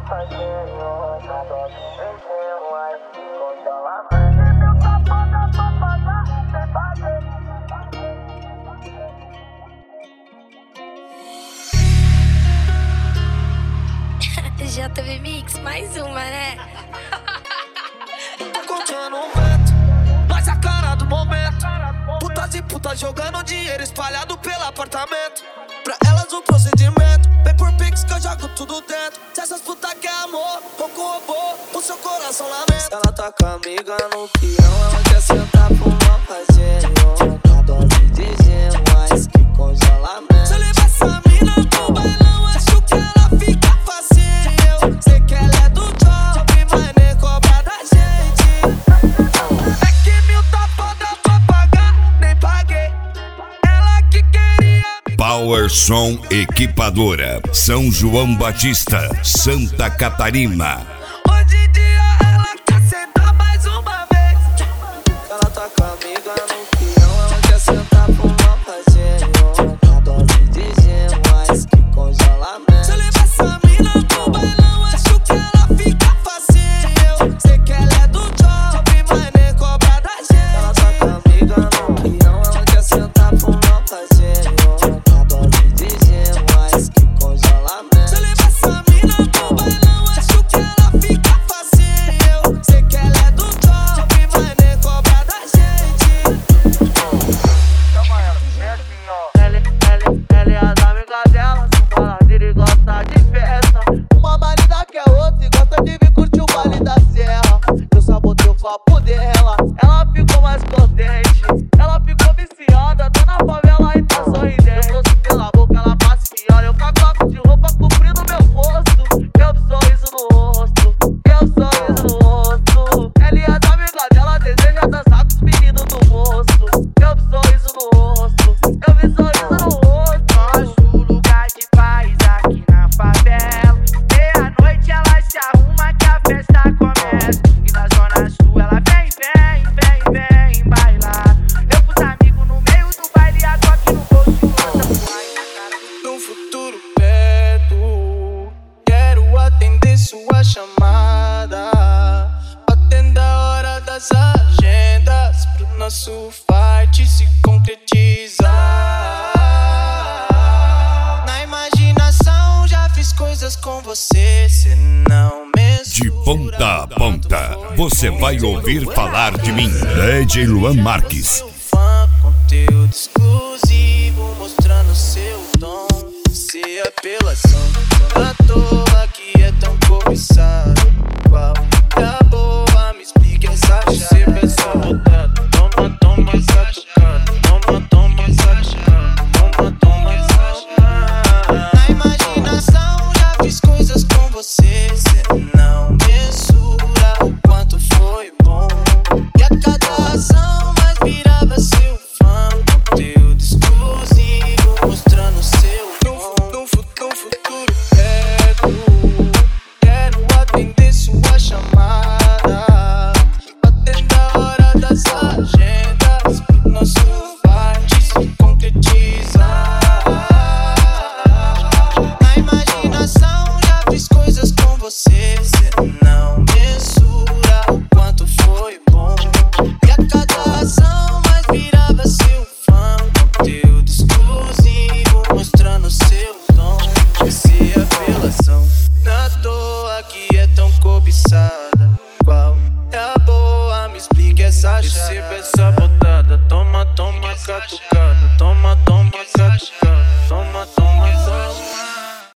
JV Mix, mais uma, né? Tá contando um vento, mas a cara do momento. Putas e putas jogando dinheiro espalhado pelo apartamento. Pra elas o procedimento, vem por Pix que eu jogo tudo dentro. Se essas putas quer amor, ou com robô, o seu coração lamenta. Ela tá com a amiga no peão, ela quer sentar pro mal fazer uma dose de gelo, mas que congelamento. Se eu levar essa mina pro bailão, acho que ela fica facinho. Sei que ela é do job, mas nem cobra da gente. É que 1000 tá foda pra pagar, nem paguei. Ela que queria me... Power Som Equipadora, São João Batista, Santa Catarina. Hoje em dia ela quer sentar mais uma vez. Ela tá com a amiga no peão, ela quer sentar pro mal fazer uma dose de gelo, mas que congelamento. Se eu levar essa mina pro bailão, acho que ela fica facinho. Sei que ela é do job, mas nem cobra da gente. Ela tá com a amiga no peão, ela quer sentar pro mal fazer uma dose de gelo, mas que congelamento. Se eu levar essa mina pro bailão, acho que ela fica facinho. Sei que ela é do job, mas nem cobra da gente. Chama ela, é assim, ó. Ela é as amigas dela, são baladeira e gosta de festa. Uma marida que é outra e gosta de vir curtir o baile da serra. Eu sabotei o copo dela, ela ficou mais contente. Ela ficou viciada, tá na favela e tá sorridente. Eu doce pela boca, ela passa e olha. Eu cacoco de roupa cobrindo meu rosto. Eu sorriso no rosto, eu sorriso no rosto. Ela e as amigas dela desejam dançar com os meninos do moço. Eu sorriso no rosto, eu vi sorriso no rosto. Nosso lugar de paz aqui na favela. Meia-noite ela se arruma que a festa começa. E na zona sul ela vem bailar. Eu pus amigos no meio do baile, agora aqui no bolso lança voar na cara. Num futuro perto, quero atender sua chamada. Batendo a hora das agendas pro nosso fight se concretizar. Na imaginação já fiz coisas com você, cê não mensura. De ponta a ponta, você vai ouvir falar de mim. DJ Luan Marques. Seu fã, conteúdo exclusivo, mostrando seu dom. Se apelação, à toa que é tão cobiçado. Qual é a boa? Me explique essa chave. Você vai só botada, toma essa tocada. Toma essa tocada. Toma essa tocada. Na imaginação já fiz coisas com você, cê não mensura o quanto foi bom. E a cada ação mais virava seu fã. Conteúdo exclusivo, mostrando seu dom. No futuro perto, quero atender sua chamada. Batendo a hora das agendas pro nosso fight se concretizar. Na imaginação já fiz coisas com você, cê não mensura o quanto foi bom. E a cada ação mais virava seu fã. Conteúdo exclusivo, mostrando seu dom. Esse apelação, na toa que é tão cobiçada. Qual é a boa? Me explique essa chave. Receba essa botada, toma catucada. Toma catucada.